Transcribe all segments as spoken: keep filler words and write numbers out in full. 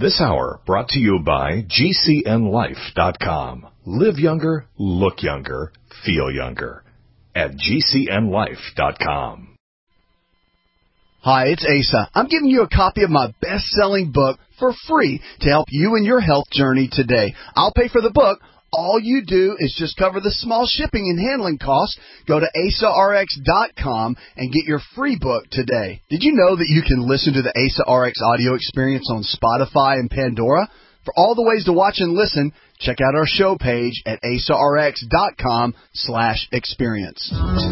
This hour brought to you by G C N life dot com. Live younger, look younger, feel younger at G C N life dot com. Hi, it's Asa. I'm giving you a copy of my best-selling book for free to help you in your health journey today. I'll pay for the book. All you do is just cover the small shipping and handling costs. Go to asa r x dot com and get your free book today. Did you know that you can listen to the Asa R X audio experience on Spotify and Pandora? For all the ways to watch and listen, check out our show page at asa r x dot com slash experience.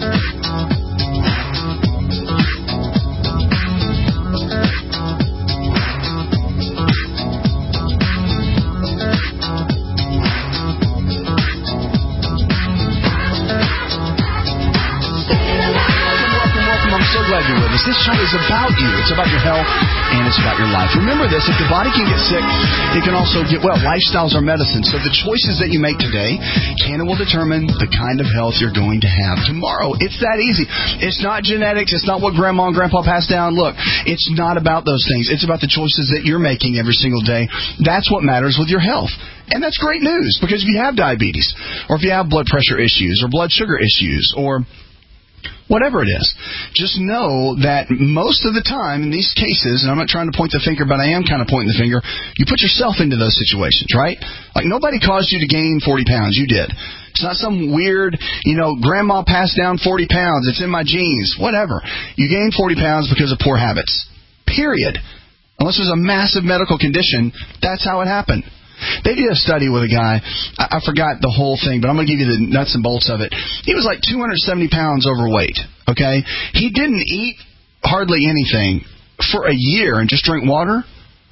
Glad you're with us. This show is about you. It's about your health, and it's about your life. Remember this, if the body can get sick, it can also get well. Lifestyles are medicine, so the choices that you make today can and will determine the kind of health you're going to have tomorrow. It's that easy. It's not genetics. It's not what grandma and grandpa passed down. Look, it's not about those things. It's about the choices that you're making every single day. That's what matters with your health. And that's great news, because if you have diabetes, or if you have blood pressure issues, or blood sugar issues, or whatever it is, just know that most of the time in these cases, and I'm not trying to point the finger, but I am kind of pointing the finger, you put yourself into those situations, right? Like, nobody caused you to gain forty pounds. You did. It's not some weird, you know, grandma passed down forty pounds. It's in my genes. Whatever. You gained forty pounds because of poor habits. Period. Unless there's a massive medical condition, that's how it happened. They did a study with a guy. I, I forgot the whole thing, but I'm going to give you the nuts and bolts of it. He was like two hundred seventy pounds overweight, okay? He didn't eat hardly anything for a year and just drink water,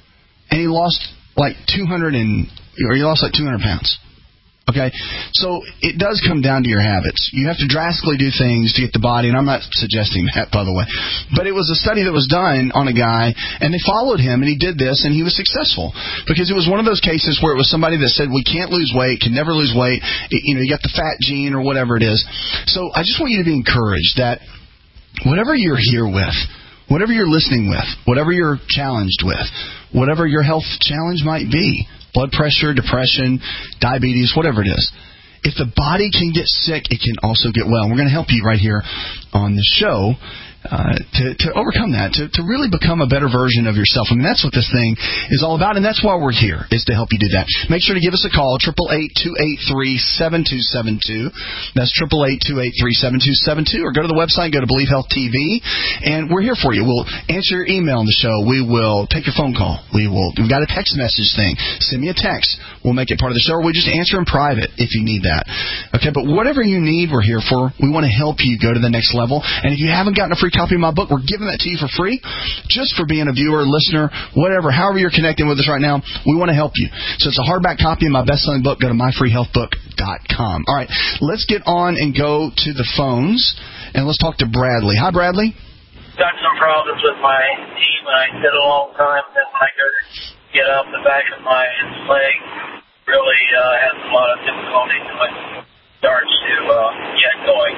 and he lost like two hundred and, or he lost like two hundred pounds. Okay, so it does come down to your habits. You have to drastically do things to get the body, and I'm not suggesting that, by the way. But it was a study that was done on a guy, and they followed him, and he did this, and he was successful. Because it was one of those cases where it was somebody that said, we can't lose weight, can never lose weight, you know, you got the fat gene or whatever it is. So I just want you to be encouraged that whatever you're here with, whatever you're listening with, whatever you're challenged with, whatever your health challenge might be, blood pressure, depression, diabetes, whatever it is, if the body can get sick, it can also get well. We're going to help you right here on the show uh, to, to overcome that, to, to really become a better version of yourself. I mean, that's what this thing is all about, and that's why we're here, is to help you do that. Make sure to give us a call, eight eight eight, two eight three, seven two seven two. That's eight eight eight, two eight three, seven two seven two, or go to the website, go to Believe Health T V, and we're here for you. We'll answer your email on the show. We will take your phone call. We will, we've got a text message thing. Send me a text. We'll make it part of the show, or we just answer in private if you need that. Okay, but whatever you need, we're here for. We want to help you go to the next level, and if you haven't gotten a free copy of my book, we're giving that to you for free, just for being a viewer, listener, whatever, however you're connecting with us right now. We want to help you. So it's a hardback copy of my best-selling book. Go to my free health book dot com. All right, let's get on and go to the phones, and let's talk to Bradley. Hi, Bradley. Got some problems with my knee when I fiddle all the time, and I go to get up the back of my leg. Really uh, has a lot of difficulty when it starts to uh, get going.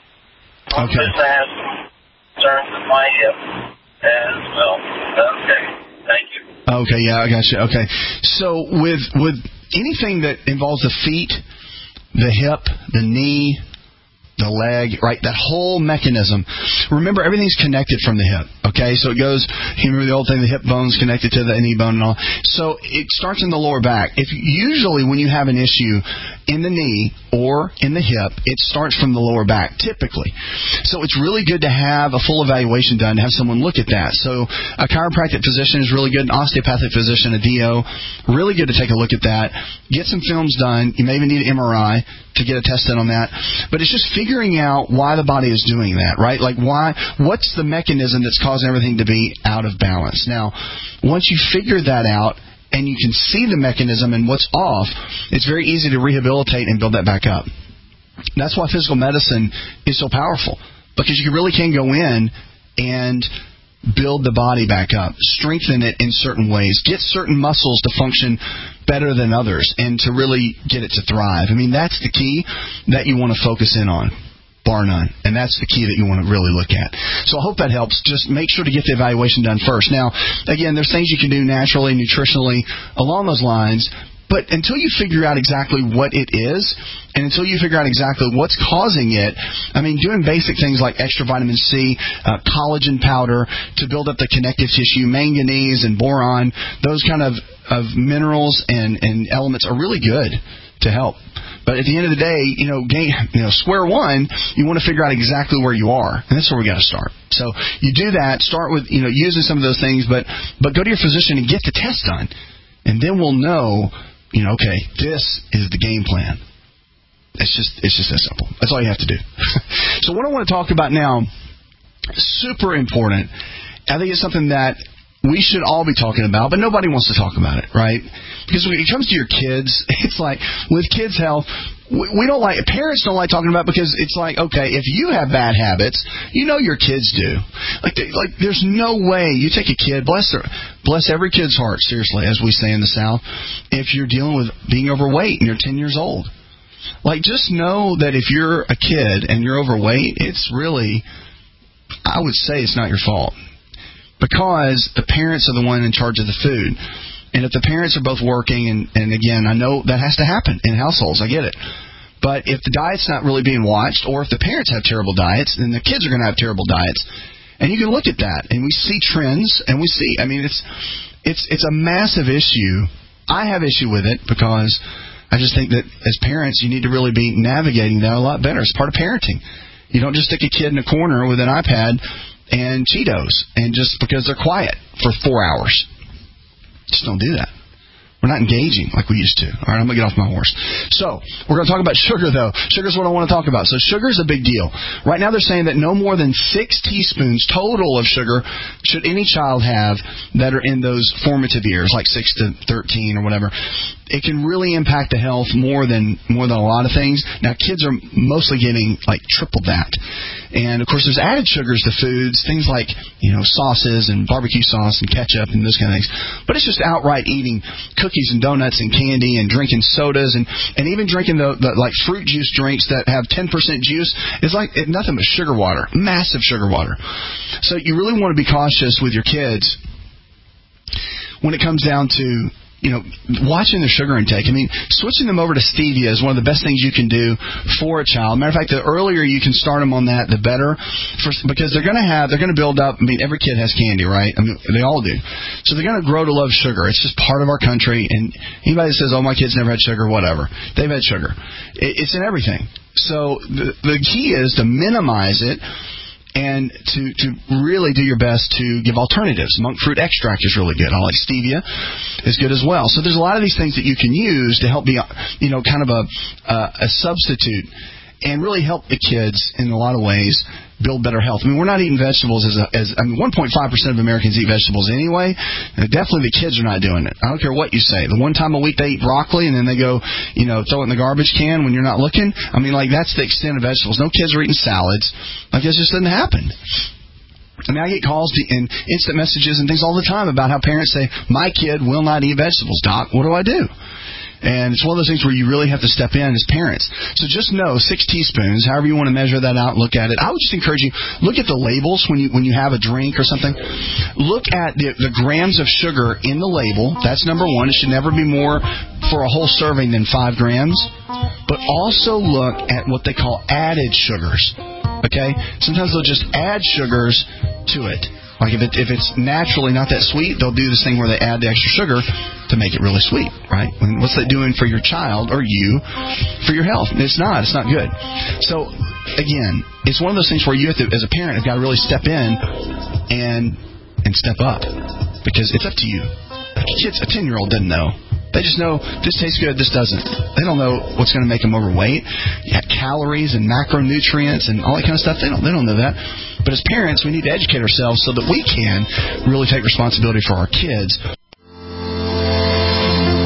Okay. This has concerns with my hip as well. Okay. Thank you. Okay, yeah, I got you. Okay. So with with anything that involves the feet, the hip, the knee, the leg, right, that whole mechanism, remember, everything's connected from the hip, okay? So it goes, you remember the old thing, the hip bone's connected to the knee bone and all. So it starts in the lower back. If usually when you have an issue in the knee or in the hip, it starts from the lower back, typically. So it's really good to have a full evaluation done, to have someone look at that. So a chiropractic physician is really good, an osteopathic physician, a D O, really good to take a look at that. Get some films done. You may even need an M R I to get a test done on that. But it's just figuring out why the body is doing that, right? Like, why, what's the mechanism that's causing everything to be out of balance? Now, once you figure that out, and you can see the mechanism and what's off, it's very easy to rehabilitate and build that back up. That's why physical medicine is so powerful, because you really can go in and build the body back up, strengthen it in certain ways, get certain muscles to function better than others, and to really get it to thrive. I mean, that's the key that you want to focus in on. bar none. And that's the key that you want to really look at. So I hope that helps. Just make sure to get the evaluation done first. Now, again, there's things you can do naturally, nutritionally, along those lines. But until you figure out exactly what it is, and until you figure out exactly what's causing it, I mean, doing basic things like extra vitamin C, uh, collagen powder to build up the connective tissue, manganese and boron, those kind of, of minerals and, and elements are really good to help. But at the end of the day, you know, gain, you know, square one, you want to figure out exactly where you are. And that's where we got to start. So you do that, start with, you know, using some of those things, but, but go to your physician and get the test done. And then we'll know, you know, okay, this is the game plan. It's just it's just that simple. That's all you have to do. So what I want to talk about now, super important. I think it's something that we should all be talking about, but nobody wants to talk about it, right? Because when it comes to your kids, it's like with kids' health, we don't like, parents don't like talking about it because it's like, okay, if you have bad habits, you know your kids do. Like, like there's no way you take a kid, bless their, bless every kid's heart, seriously, as we say in the South, if you're dealing with being overweight and you're ten years old. Like, just know that if you're a kid and you're overweight, it's really, I would say it's not your fault. Because the parents are the one in charge of the food. And if the parents are both working, and, and again, I know that has to happen in households, I get it. But if the diet's not really being watched, or if the parents have terrible diets, then the kids are going to have terrible diets. And you can look at that, and we see trends, and we see, I mean, it's it's it's a massive issue. I have issue with it because I just think that as parents, you need to really be navigating that a lot better. It's part of parenting. You don't just stick a kid in a corner with an iPad and Cheetos, and just because they're quiet for four hours. Just don't do that. We're not engaging like we used to. All right, I'm going to get off my horse. So, we're going to talk about sugar, though. Sugar's what I want to talk about. So, sugar's a big deal. Right now, they're saying that no more than six teaspoons total of sugar should any child have that are in those formative years, like six to thirteen or whatever. It can really impact the health more than more than a lot of things. Now, kids are mostly getting, like, triple that. And, of course, there's added sugars to foods, things like, you know, sauces and barbecue sauce and ketchup and those kind of things. But it's just outright eating cookies and donuts and candy and drinking sodas and, and even drinking the, the, like, fruit juice drinks that have ten percent juice. It's like it's nothing but sugar water, massive sugar water. So you really want to be cautious with your kids when it comes down to, you know, watching their sugar intake. I mean, switching them over to stevia is one of the best things you can do for a child. Matter of fact, the earlier you can start them on that, the better, for, because they're going to have, they're going to build up. I mean, every kid has candy, right? I mean, they all do. So they're going to grow to love sugar. It's just part of our country. And anybody that says, "Oh, my kids never had sugar," whatever, they've had sugar. It, it's in everything. So the the key is to minimize it. And to, to really do your best to give alternatives. Monk fruit extract is really good. I like stevia is good as well. So there's a lot of these things that you can use to help be, you know, kind of a uh, a substitute and really help the kids in a lot of ways build better health. I mean, we're not eating vegetables as a, as I mean, one point five percent of Americans eat vegetables anyway. And definitely the kids are not doing it. I don't care what you say. The one time a week they eat broccoli and then they go, you know, throw it in the garbage can when you're not looking. I mean, like, that's the extent of vegetables. No kids are eating salads. Like, this just doesn't happen. I mean, I get calls and instant messages and things all the time about how parents say, "My kid will not eat vegetables, Doc. What do I do?" And it's one of those things where you really have to step in as parents. So just know, six teaspoons, however you want to measure that out, look at it. I would just encourage you, look at the labels when you when you have a drink or something. Look at the, the grams of sugar in the label. That's number one. It should never be more for a whole serving than five grams. But also look at what they call added sugars. Okay? Sometimes they'll just add sugars to it. Like if, it, if it's naturally not that sweet, they'll do this thing where they add the extra sugar to make it really sweet, right? And what's that doing for your child or you for your health? It's not. It's not good. So, again, it's one of those things where you have to, as a parent, have got to really step in and and step up because it's up to you. Like a kid's, a ten-year-old doesn't know. They just know this tastes good, this doesn't. They don't know what's going to make them overweight. You have calories and macronutrients and all that kind of stuff. They don't. They don't know that. But as parents, we need to educate ourselves so that we can really take responsibility for our kids.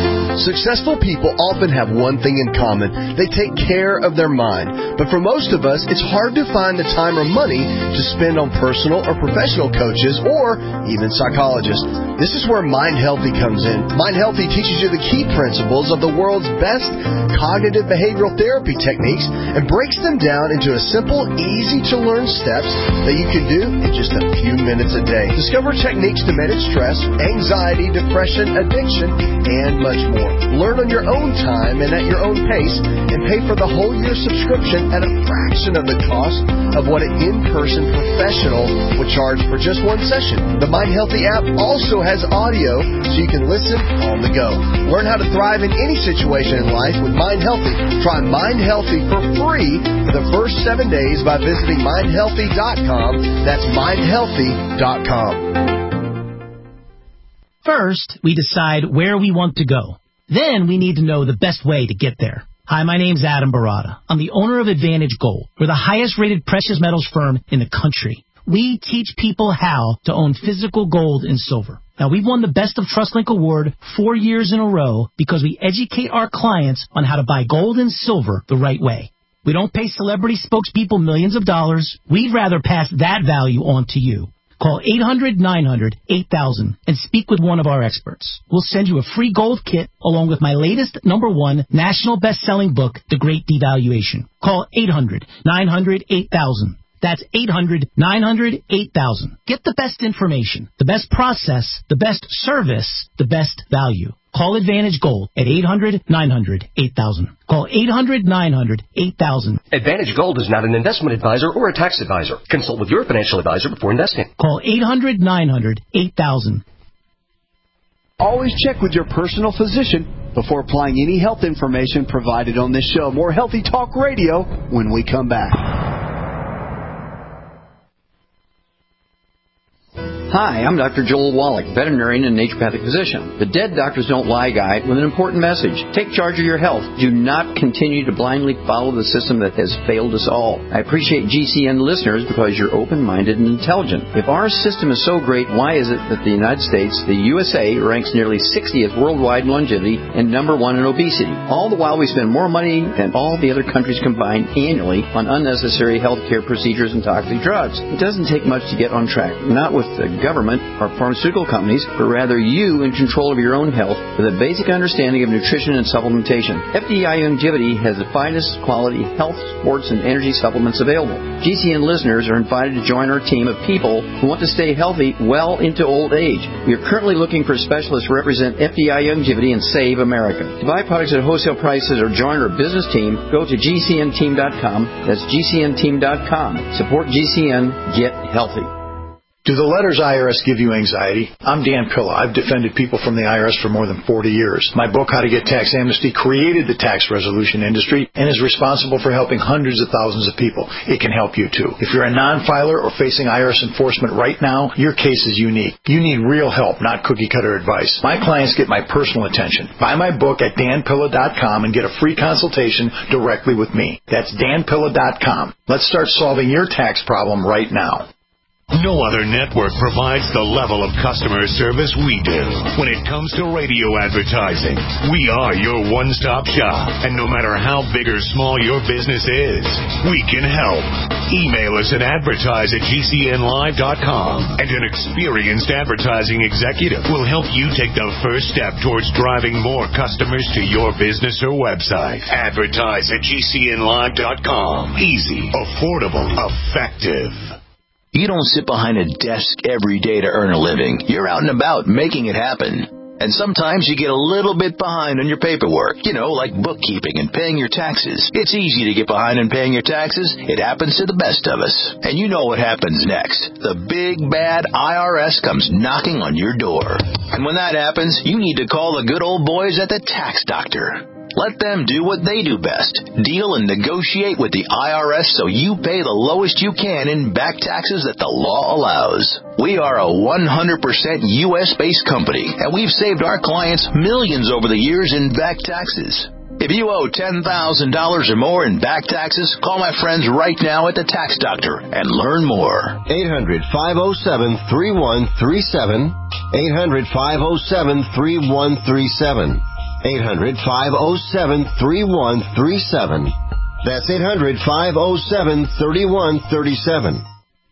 Successful people often have one thing in common. They take care of their mind. But for most of us, it's hard to find the time or money to spend on personal or professional coaches or even psychologists. This is where Mind Healthy comes in. Mind Healthy teaches you the key principles of the world's best cognitive behavioral therapy techniques and breaks them down into a simple, easy-to-learn steps that you can do in just a few minutes a day. Discover techniques to manage stress, anxiety, depression, addiction, and much more. Learn on your own time and at your own pace, and pay for the whole year subscription at a fraction of the cost of what an in-person professional would charge for just one session. The Mind Healthy app also has audio so you can listen on the go. Learn how to thrive in any situation in life with Mind Healthy. Try Mind Healthy for free for the first seven days by visiting mind healthy dot com. That's mind healthy dot com. First, we decide where we want to go. Then we need to know the best way to get there. Hi, my name's Adam Barada. I'm the owner of Advantage Gold. We're the highest-rated precious metals firm in the country. We teach people how to own physical gold and silver. Now, we've won the Best of TrustLink Award four years in a row because we educate our clients on how to buy gold and silver the right way. We don't pay celebrity spokespeople millions of dollars. We'd rather pass that value on to you. Call eight hundred, nine hundred, eight thousand and speak with one of our experts. We'll send you a free gold kit along with my latest number one national best-selling book, The Great Devaluation. Call eight hundred, nine hundred, eight thousand. That's eight hundred, nine hundred, eight thousand. Get the best information, the best process, the best service, the best value. Call Advantage Gold at eight hundred, nine hundred, eight thousand. Call eight hundred, nine hundred, eight thousand. Advantage Gold is not an investment advisor or a tax advisor. Consult with your financial advisor before investing. Call eight hundred, nine hundred, eight thousand. Always check with your personal physician before applying any health information provided on this show. More Healthy Talk Radio when we come back. Hi, I'm Doctor Joel Wallach, veterinarian and naturopathic physician. The Dead Doctors Don't Lie guide with an important message. Take charge of your health. Do not continue to blindly follow the system that has failed us all. I appreciate G C N listeners because you're open-minded and intelligent. If our system is so great, why is it that the United States, the U S A, ranks nearly sixtieth worldwide in longevity and number one in obesity? All the while we spend more money than all the other countries combined annually on unnecessary healthcare procedures and toxic drugs. It doesn't take much to get on track. Not with the government or pharmaceutical companies, but rather you in control of your own health with a basic understanding of nutrition and supplementation. F D I Longevity has the finest quality health, sports, and energy supplements available. G C N listeners are invited to join our team of people who want to stay healthy well into old age. We are currently looking for specialists to represent F D I Longevity and Save America. To buy products at wholesale prices or join our business team, go to G C N team dot com. That's G C N team dot com. Support G C N. Get healthy. Do the letters I R S give you anxiety? I'm Dan Pilla. I've defended people from the I R S for more than forty years. My book, How to Get Tax Amnesty, created the tax resolution industry and is responsible for helping hundreds of thousands of people. It can help you, too. If you're a non-filer or facing I R S enforcement right now, your case is unique. You need real help, not cookie-cutter advice. My clients get my personal attention. Buy my book at dan pilla dot com and get a free consultation directly with me. That's dan pilla dot com. Let's start solving your tax problem right now. No other network provides the level of customer service we do. When it comes to radio advertising, we are your one-stop shop. And no matter how big or small your business is, we can help. Email us at advertise at G C N live dot com, and an experienced advertising executive will help you take the first step towards driving more customers to your business or website. Advertise at G C N live dot com. Easy, affordable, effective. You don't sit behind a desk every day to earn a living. You're out and about making it happen. And sometimes you get a little bit behind on your paperwork, you know, like bookkeeping and paying your taxes. It's easy to get behind on paying your taxes. It happens to the best of us. And you know what happens next. The big, bad I R S comes knocking on your door. And when that happens, you need to call the good old boys at the Tax Doctor. Let them do what they do best. Deal and negotiate with the I R S so you pay the lowest you can in back taxes that the law allows. We are a one hundred percent U S-based company, and we've saved our clients millions over the years in back taxes. If you owe ten thousand dollars or more in back taxes, call my friends right now at the Tax Doctor and learn more. eight hundred, five oh seven, three one three seven. eight hundred, five oh seven, three one three seven. eight hundred, five oh seven, three one three seven. That's eight hundred, five oh seven, three one three seven.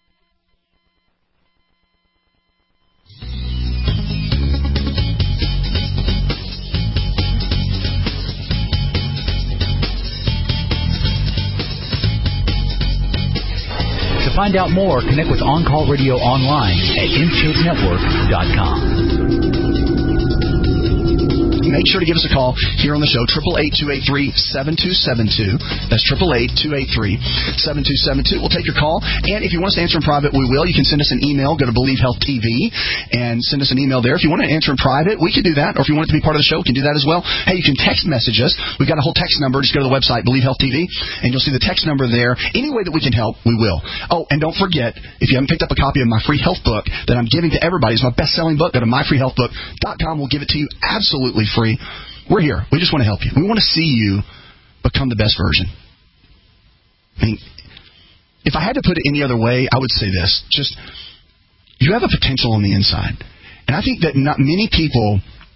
To find out more, connect with On Call Radio online at intake network dot com. Make sure to give us a call here on the show, eight eight eight, two eight three, seven two seven two. That's eight eight eight, two eight three, seven two seven two. We'll take your call. And if you want us to answer in private, we will. You can send us an email. Go to Believe Health T V and send us an email there. If you want to answer in private, we can do that. Or if you want it to be part of the show, we can do that as well. Hey, you can text message us. We've got a whole text number. Just go to the website, Believe Health T V, and you'll see the text number there. Any way that we can help, we will. Oh, and don't forget, if you haven't picked up a copy of my free health book that I'm giving to everybody, it's my best-selling book. Go to my free health book dot com. We'll give it to you absolutely free. We're here. We just want to help you. We want to see you become the best version. I mean, if I had to put it any other way, I would say this. Just, you have a potential on the inside. And I think that not many people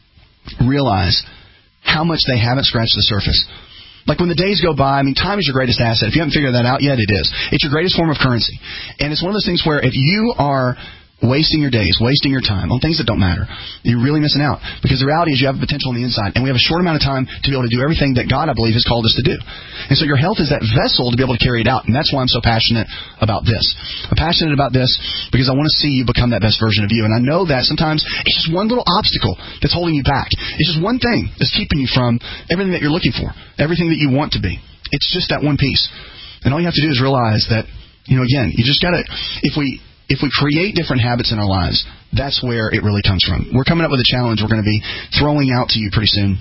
realize how much they haven't scratched the surface. Like when the days go by, I mean, time is your greatest asset. If you haven't figured that out yet, it is. It's your greatest form of currency. And it's one of those things where if you are wasting your days, wasting your time on things that don't matter, you're really missing out. Because the reality is you have a potential on the inside, and we have a short amount of time to be able to do everything that God, I believe, has called us to do. And so your health is that vessel to be able to carry it out, and that's why I'm so passionate about this. I'm passionate about this because I want to see you become that best version of you. And I know that sometimes it's just one little obstacle that's holding you back. It's just one thing that's keeping you from everything that you're looking for, everything that you want to be. It's just that one piece. And all you have to do is realize that, you know, again, you just got to, if we... If we create different habits in our lives, that's where it really comes from. We're coming up with a challenge we're going to be throwing out to you pretty soon.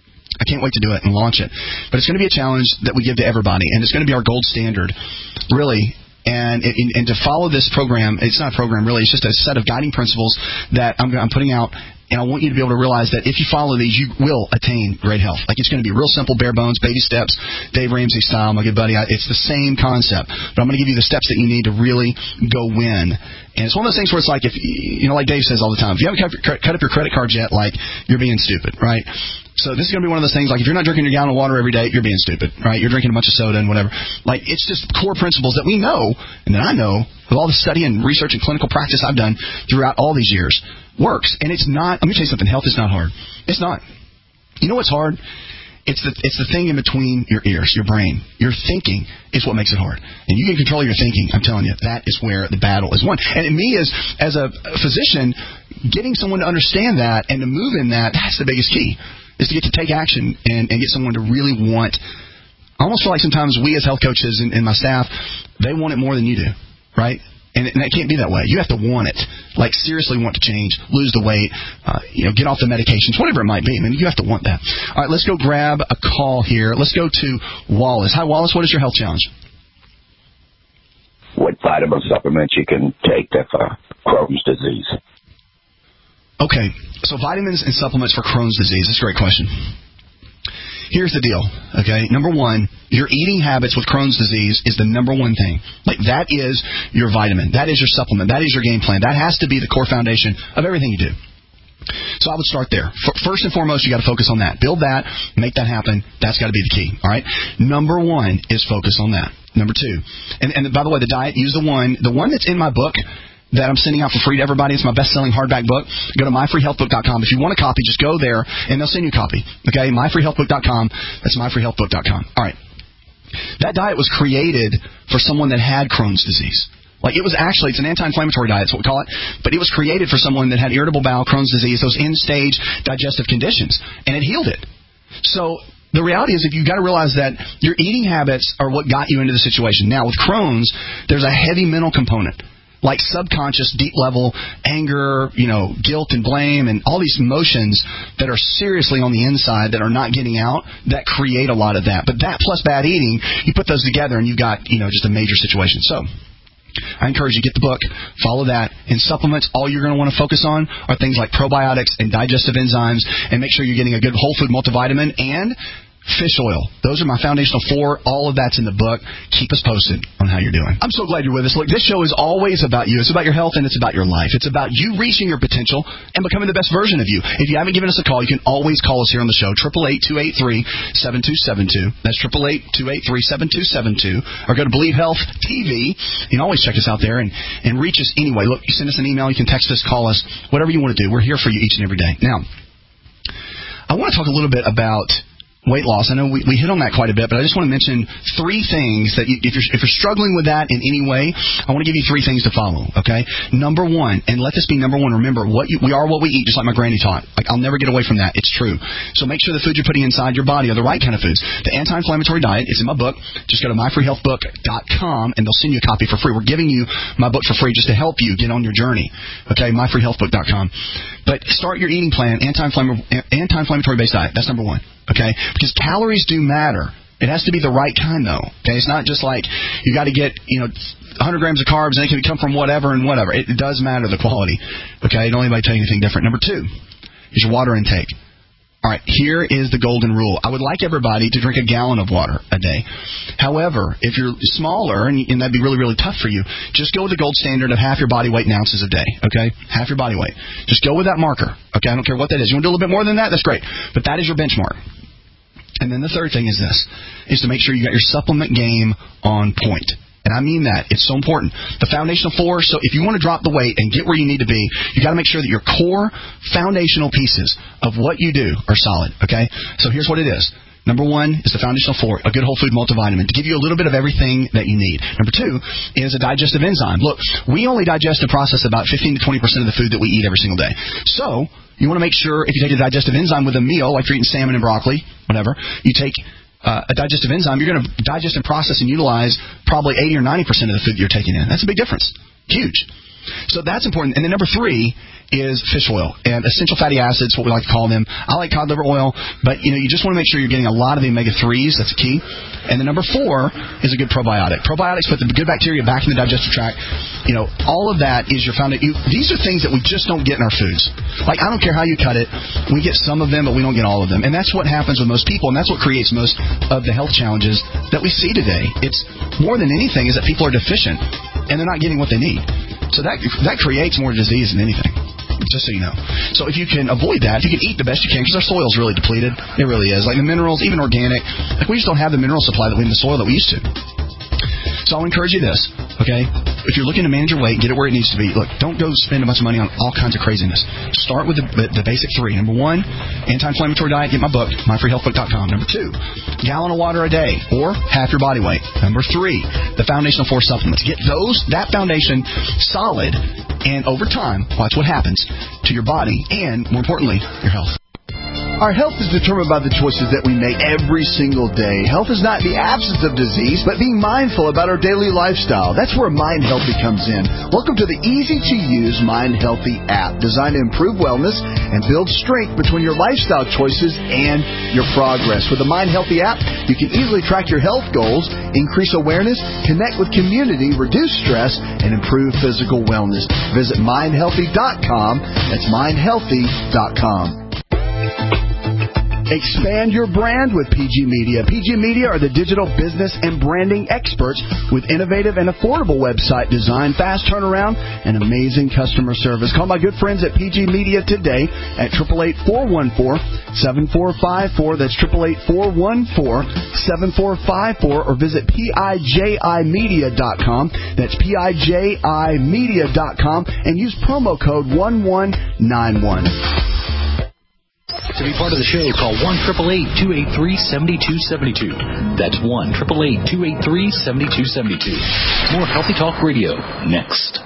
I can't wait to do it and launch it. But it's going to be a challenge that we give to everybody, and it's going to be our gold standard, really. And, and, and to follow this program, it's not a program really, it's just a set of guiding principles that I'm, I'm putting out. And I want you to be able to realize that if you follow these, you will attain great health. Like, it's going to be real simple, bare bones, baby steps, Dave Ramsey style, my good buddy. It's the same concept. But I'm going to give you the steps that you need to really go win. And it's one of those things where it's like, if you know, like Dave says all the time, if you haven't cut, cut up your credit card yet, like, you're being stupid, right? So this is going to be one of those things, like, if you're not drinking your gallon of water every day, you're being stupid, right? You're drinking a bunch of soda and whatever. Like, it's just core principles that we know, and that I know, with all the study and research and clinical practice I've done throughout all these years, works. And it's not, let me tell you something, health is not hard. It's not. You know what's hard? It's the it's the thing in between your ears, your brain. Your thinking is what makes it hard. And you can control your thinking, I'm telling you. That is where the battle is won. And me, as, as a physician, getting someone to understand that and to move in that, that's the biggest key, is to get to take action and, and get someone to really want. I almost feel like sometimes we as health coaches and, and my staff, they want it more than you do, right? And, and it can't be that way. You have to want it. Like, seriously want to change, lose the weight, uh, you know, get off the medications, whatever it might be. I mean, you have to want that. All right, let's go grab a call here. Let's go to Wallace. Hi, Wallace. What is your health challenge? What vitamin supplements you can take for Crohn's disease? Okay, so vitamins and supplements for Crohn's disease. That's a great question. Here's the deal, okay? Number one, your eating habits with Crohn's disease is the number one thing. Like, that is your vitamin. That is your supplement. That is your game plan. That has to be the core foundation of everything you do. So I would start there. First and foremost, you got to focus on that. Build that. Make that happen. That's got to be the key, all right? Number one is focus on that. Number two, and, and by the way, the diet, use the one, the one that's in my book that I'm sending out for free to everybody. It's my best-selling hardback book. Go to my free health book dot com. If you want a copy, just go there, and they'll send you a copy. Okay, my free health book dot com. That's my free health book dot com. All right. That diet was created for someone that had Crohn's disease. Like, it was actually, it's an anti-inflammatory diet, that's what we call it, but it was created for someone that had irritable bowel, Crohn's disease, those end-stage digestive conditions, and it healed it. So the reality is, if you've got to realize that your eating habits are what got you into the situation. Now, with Crohn's, there's a heavy mental component. Like subconscious, deep-level anger, you know, guilt and blame, and all these emotions that are seriously on the inside that are not getting out, that create a lot of that. But that plus bad eating, you put those together and you've got, you know, just a major situation. So I encourage you, get the book, follow that. In supplements, all you're going to want to focus on are things like probiotics and digestive enzymes, and make sure you're getting a good whole food multivitamin and fish oil. Those are my foundational four. All of that's in the book. Keep us posted on how you're doing. I'm so glad you're with us. Look, this show is always about you. It's about your health and it's about your life. It's about you reaching your potential and becoming the best version of you. If you haven't given us a call, you can always call us here on the show, eight eight eight, two eight three, seven two seven two. That's eight eight eight, two eight three, seven two seven two. Or go to Believe Health T V. You can always check us out there and, and reach us anyway. Look, you send us an email, you can text us, call us, whatever you want to do. We're here for you each and every day. Now, I want to talk a little bit about weight loss. I know we, we hit on that quite a bit, but I just want to mention three things that you, if you're if you're struggling with that in any way, I want to give you three things to follow, okay? Number one, and let this be number one, remember, what you, we are what we eat, just like my granny taught. Like, I'll never get away from that. It's true. So make sure the food you're putting inside your body are the right kind of foods. The anti-inflammatory diet is in my book. Just go to my free health book dot com, and they'll send you a copy for free. We're giving you my book for free just to help you get on your journey, okay? my free health book dot com. But start your eating plan, anti-inflammatory, anti-inflammatory based diet. That's number one. Okay? Because calories do matter. It has to be the right kind, though. Okay? It's not just like you got to get, you know, one hundred grams of carbs and it can come from whatever and whatever. It, it does matter, the quality. Okay? Don't anybody tell you anything different. Number two is your water intake. All right, here is the golden rule. I would like everybody to drink a gallon of water a day. However, if you're smaller, and, and that'd be really, really tough for you, just go with the gold standard of half your body weight in ounces a day, okay? Half your body weight. Just go with that marker, okay? I don't care what that is. You want to do a little bit more than that? That's great. But that is your benchmark. And then the third thing is this, is to make sure you got your supplement game on point. And I mean that. It's so important. The foundational four, so if you want to drop the weight and get where you need to be, you got to make sure that your core foundational pieces of what you do are solid, okay? So here's what it is. Number one is the foundational four, a good whole food multivitamin, to give you a little bit of everything that you need. Number two is a digestive enzyme. Look, we only digest and process about fifteen to twenty percent of the food that we eat every single day. So you want to make sure if you take a digestive enzyme with a meal, like you're eating salmon and broccoli, whatever, you take Uh, a digestive enzyme, you're going to digest and process and utilize probably eighty or ninety percent of the food that you're taking in. That's a big difference. Huge. So that's important. And then number three is fish oil and essential fatty acids, what we like to call them. I like cod liver oil, but you know, you just want to make sure you're getting a lot of the omega threes. That's key. And then number four is a good probiotic. Probiotics put the good bacteria back in the digestive tract. You know, all of that is your foundation. These are things that we just don't get in our foods. Like, I don't care how you cut it. We get some of them, but we don't get all of them. And that's what happens with most people, and that's what creates most of the health challenges that we see today. It's more than anything is that people are deficient, and they're not getting what they need. So that that creates more disease than anything, just so you know. So if you can avoid that, if you can eat the best you can, because our soil's really depleted. It really is. Like the minerals, even organic, like we just don't have the mineral supply that we have in the soil that we used to. So I'll encourage you this, okay? If you're looking to manage your weight, get it where it needs to be. Look, don't go spend a bunch of money on all kinds of craziness. Start with the, the, the basic three. Number one, anti-inflammatory diet. Get my book, my free health book dot com. Number two, gallon of water a day or half your body weight. Number three, the foundational four supplements. Get those, that foundation solid, and over time, watch what happens to your body and, more importantly, your health. Our health is determined by the choices that we make every single day. Health is not the absence of disease, but being mindful about our daily lifestyle. That's where Mind Healthy comes in. Welcome to the easy-to-use Mind Healthy app, designed to improve wellness and build strength between your lifestyle choices and your progress. With the Mind Healthy app, you can easily track your health goals, increase awareness, connect with community, reduce stress, and improve physical wellness. Visit mind healthy dot com. That's mind healthy dot com. Expand your brand with P G Media. P G Media are the digital business and branding experts with innovative and affordable website design, fast turnaround, and amazing customer service. Call my good friends at P G Media today at eight eight eight, four one four, seven four five four. That's eight eight eight, four one four, seven four five four, or visit P I J I media dot com. That's P I J I media dot com and use promo code one one nine one. To be part of the show, call one eight eight eight, two eight three, seven two seven two. That's one eight eight eight, two eight three, seven two seven two. More Healthy Talk Radio next.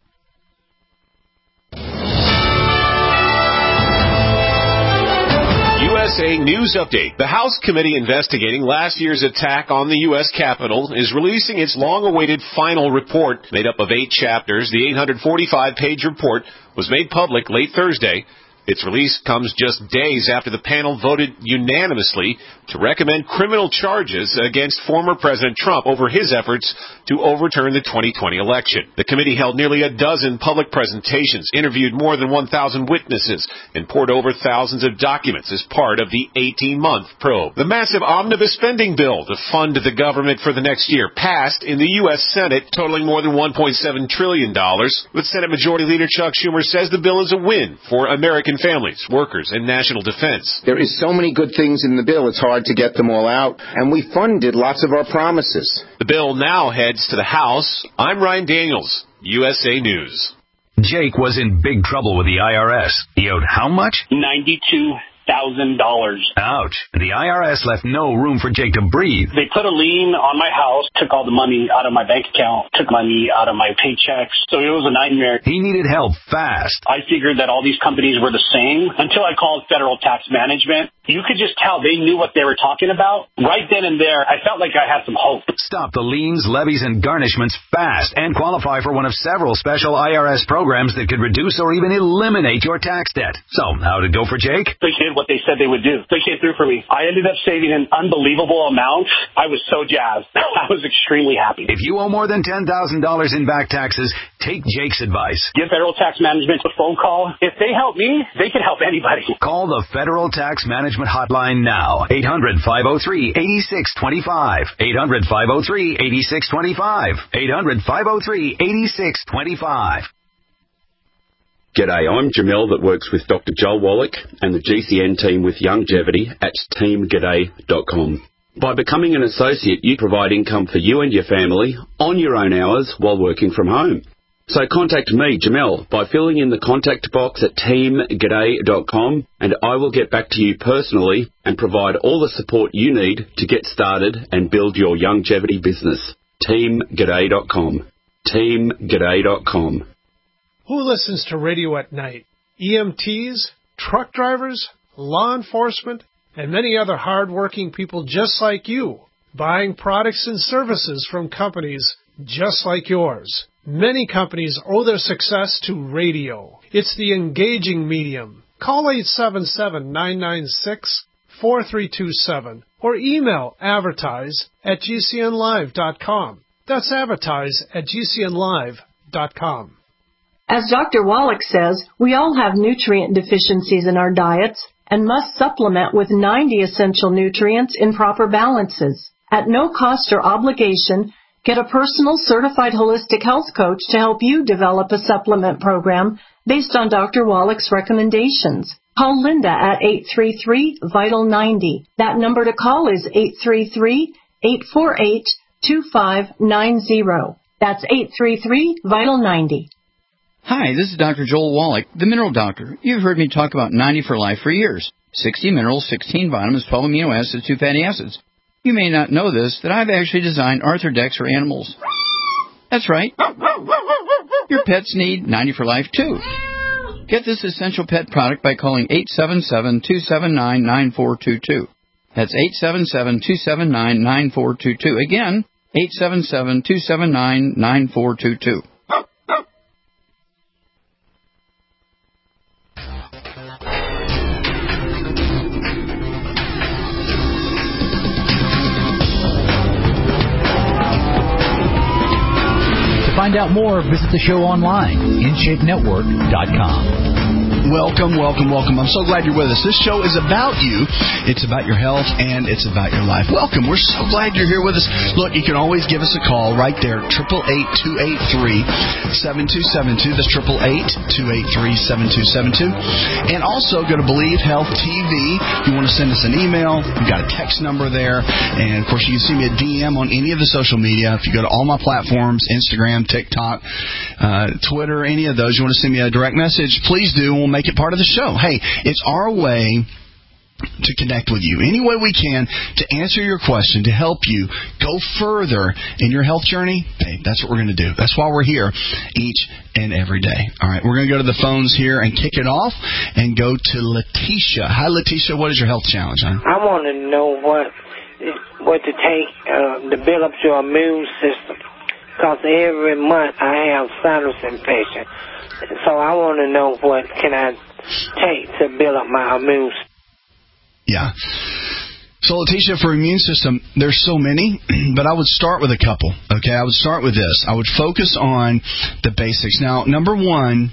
U S A News Update. The House committee investigating last year's attack on the U S Capitol is releasing its long-awaited final report. Made up of eight chapters, the eight hundred forty-five page report was made public late Thursday. Its release comes just days after the panel voted unanimously to recommend criminal charges against former President Trump over his efforts to overturn the twenty twenty election. The committee held nearly a dozen public presentations, interviewed more than one thousand witnesses, and poured over thousands of documents as part of the eighteen-month probe. The massive omnibus spending bill to fund the government for the next year passed in the U S Senate, totaling more than one point seven trillion dollars. But Senate Majority Leader Chuck Schumer says the bill is a win for American families, workers, and national defense. There is so many good things in the bill, it's hard to get them all out, and we funded lots of our promises. The bill now heads to the House. I'm Ryan Daniels, U S A News. Jake was in big trouble with the I R S. He owed how much? ninety-two thousand dollars. Ouch. The I R S left no room for Jake to breathe. They put a lien on my house, took all the money out of my bank account, took money out of my paychecks, so it was a nightmare. He needed help fast. I figured that all these companies were the same until I called Federal Tax Management. You could just tell they knew what they were talking about. Right then and there, I felt like I had some hope. Stop the liens, levies, and garnishments fast and qualify for one of several special I R S programs that could reduce or even eliminate your tax debt. So, how'd it go for Jake? They did what they said they would do. They came through for me. I ended up saving an unbelievable amount. I was so jazzed. I was extremely happy. If you owe more than ten thousand dollars in back taxes, take Jake's advice. Give Federal Tax Management a phone call. If they help me, they can help anybody. Call the Federal Tax Management Hotline now. eight hundred, five oh three, eight six two five. eight hundred, five oh three, eight six two five. eight hundred, five oh three, eight six two five. G'day, I'm Jamel that works with Doctor Joel Wallach and the G C N team with Longevity at team g'day dot com. By becoming an associate, you provide income for you and your family on your own hours while working from home. So contact me, Jamel, by filling in the contact box at team g'day dot com, and I will get back to you personally and provide all the support you need to get started and build your longevity business. team g'day dot com. team g'day dot com. Who listens to radio at night? E M Ts, truck drivers, law enforcement, and many other hard-working people just like you, buying products and services from companies just like yours. Many companies owe their success to radio. It's the engaging medium. Call eight seven seven, nine nine six, four three two seven or email advertise at g c n live dot com. That's advertise at g c n live dot com. As Doctor Wallach says, we all have nutrient deficiencies in our diets and must supplement with ninety essential nutrients in proper balances. At no cost or obligation, get a personal certified holistic health coach to help you develop a supplement program based on Doctor Wallach's recommendations. Call Linda at eight three three, vital ninety. That number to call is eight three three, eight four eight, two five nine zero. That's eight three three, vital ninety. Hi, this is Doctor Joel Wallach, the Mineral Doctor. You've heard me talk about ninety for Life for years. sixty minerals, sixteen vitamins, twelve amino acids, two fatty acids. You may not know this, that I've actually designed Arthrodex for animals. That's right. Your pets need ninety for Life, too. Get this essential pet product by calling eight seven seven, two seven nine, nine four two two. That's eight seven seven, two seven nine, nine four two two. Again, eight seven seven, two seven nine, nine four two two. Find out more, visit the show online, in shape network dot com. Welcome, welcome, welcome. I'm so glad you're with us. This show is about you. It's about your health, and it's about your life. Welcome. We're so glad you're here with us. Look, you can always give us a call right there, eight eight eight, two eight three, seven two seven two. That's eight eight eight, two eight three, seven two seven two. And also go to Believe Health T V. If you want to send us an email, we've got a text number there. And, of course, you can send me a D M on any of the social media. If you go to all my platforms, Instagram, TikTok, uh, Twitter, any of those, you want to send me a direct message, please do, and we'll make it part of the show. Hey, it's our way to connect with you any way we can to answer your question, to help you go further in your health journey. Hey, that's what we're going to do. That's why we're here each and every day. All right, we're going to go to the phones here and kick it off and go to Letitia. Hi, Letitia. What is your health challenge, huh? I want to know what what to take uh, to build up your immune system, because every month I have sinus infection. So I want to know what can I take to build up my immune system? Yeah. So, Letitia, for immune system, there's so many, but I would start with a couple, okay? I would start with this. I would focus on the basics. Now, number one,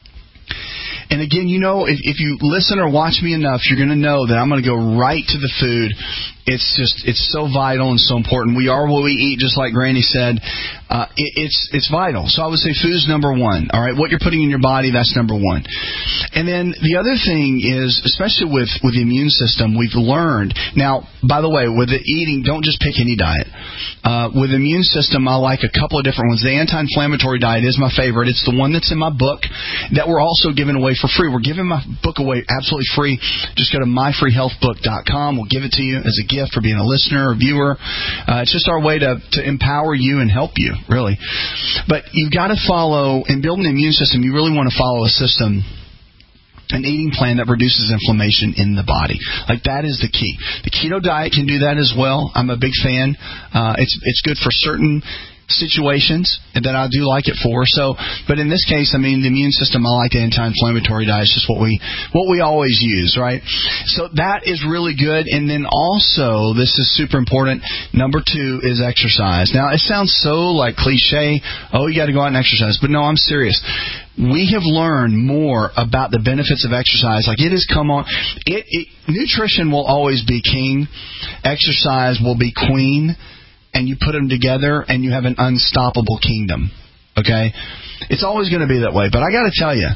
and again, you know, if, if you listen or watch me enough, you're going to know that I'm going to go right to the food. It's just, it's so vital and so important. We are what we eat, just like Granny said. Uh, it, it's it's vital. So I would say food's number one. All right, what you're putting in your body, that's number one. And then the other thing is, especially with, with the immune system, we've learned. Now, by the way, with the eating, don't just pick any diet. Uh, with the immune system, I like a couple of different ones. The anti-inflammatory diet is my favorite. It's the one that's in my book that we're also giving away for free. We're giving my book away absolutely free. Just go to my free health book dot com. We'll give it to you as a gift for being a listener or viewer. Uh, it's just our way to, to empower you and help you, really. But you've got to follow, in building the immune system, you really want to follow a system, an eating plan that reduces inflammation in the body. Like, that is the key. The keto diet can do that as well. I'm a big fan. Uh, it's it's good for certain situations that I do like it for. So, but in this case, I mean, the immune system, I like the anti-inflammatory diet. It's just what we what we always use, right? So that is really good. And then also, this is super important. Number two is exercise. Now, it sounds so like cliche. Oh, you got to go out and exercise. But no, I'm serious. We have learned more about the benefits of exercise. Like, it has come on. It, it, nutrition will always be king. Exercise will be queen. And you put them together, and you have an unstoppable kingdom. Okay? It's always going to be that way. But I got to tell you,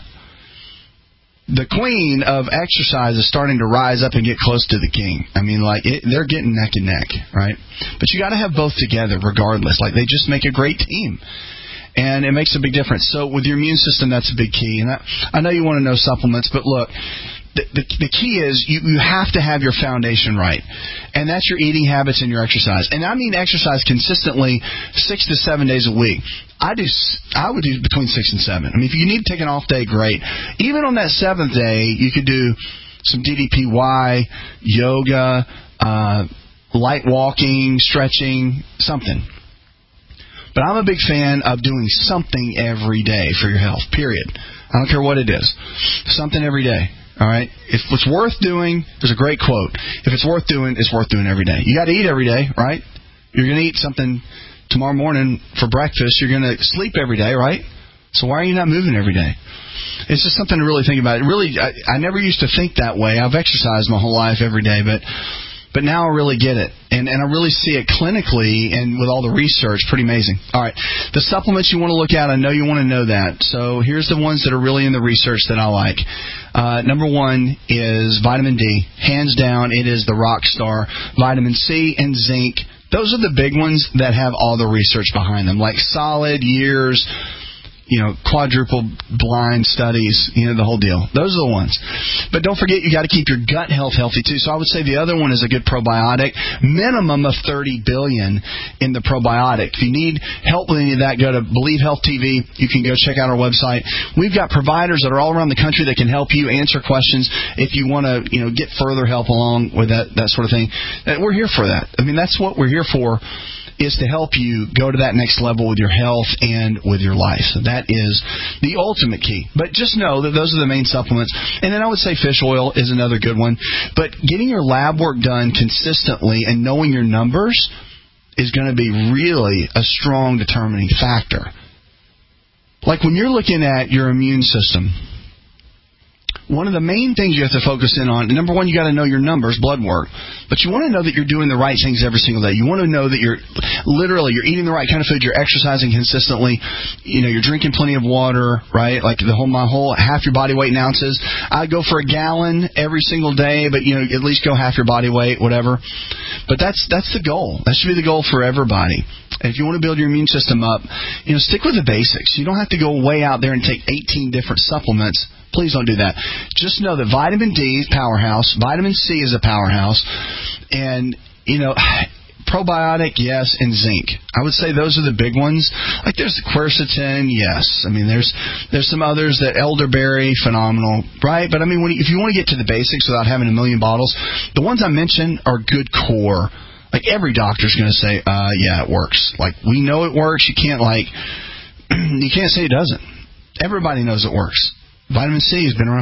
the queen of exercise is starting to rise up and get close to the king. I mean, like, it, they're getting neck and neck, right? But you got to have both together regardless. Like, they just make a great team. And it makes a big difference. So with your immune system, that's a big key. And I, I know you want to know supplements, but look, the, the, the key is you, you have to have your foundation right. And that's your eating habits and your exercise. And I mean exercise consistently six to seven days a week. I do. I would do between six and seven. I mean, if you need to take an off day, great. Even on that seventh day, you could do some D D P Y, yoga, uh, light walking, stretching, something. But I'm a big fan of doing something every day for your health, period. I don't care what it is. Something every day. All right? If it's worth doing, there's a great quote. If it's worth doing, it's worth doing every day. You got to eat every day, right? You're going to eat something tomorrow morning for breakfast. You're going to sleep every day, right? So why are you not moving every day? It's just something to really think about. It really, I, I never used to think that way. I've exercised my whole life every day, but but now I really get it. And, and I really see it clinically and with all the research. Pretty amazing. All right. The supplements you want to look at, I know you want to know that. So here's the ones that are really in the research that I like. Uh, number one is vitamin D. Hands down, it is the rock star. Vitamin C and zinc. Those are the big ones that have all the research behind them. Like solid years, you know, quadruple blind studies, you know, the whole deal. Those are the ones. But don't forget, you got to keep your gut health healthy too. So I would say the other one is a good probiotic, minimum of thirty billion in the probiotic. If you need help with any of that, go to Believe Health T V. You can go check out our website. We've got providers that are all around the country that can help you answer questions if you want to, you know, get further help along with that, that sort of thing. We're here for that. I mean, that's what we're here for, is to help you go to that next level with your health and with your life. So that is the ultimate key. But just know that those are the main supplements. And then I would say fish oil is another good one. But getting your lab work done consistently and knowing your numbers is going to be really a strong determining factor. Like when you're looking at your immune system, one of the main things you have to focus in on, number one, you got to know your numbers, blood work. But you want to know that you're doing the right things every single day. You want to know that you're literally, you're eating the right kind of food, you're exercising consistently, you know, you're drinking plenty of water, right? Like the whole, my whole, half your body weight in ounces. I go for a gallon every single day, but, you know, at least go half your body weight, whatever. But that's, that's the goal. That should be the goal for everybody. And if you want to build your immune system up, you know, stick with the basics. You don't have to go way out there and take eighteen different supplements. Please don't do that. Just know that vitamin D is powerhouse. Vitamin C is a powerhouse. And, you know, probiotic, yes, and zinc. I would say those are the big ones. Like there's quercetin, yes. I mean, there's there's some others that elderberry, phenomenal, right? But, I mean, when you, if you want to get to the basics without having a million bottles, the ones I mentioned are good core. Like every doctor's going to say, uh, yeah, it works. Like we know it works. You can't like, you can't say it doesn't. Everybody knows it works. Vitamin C has been around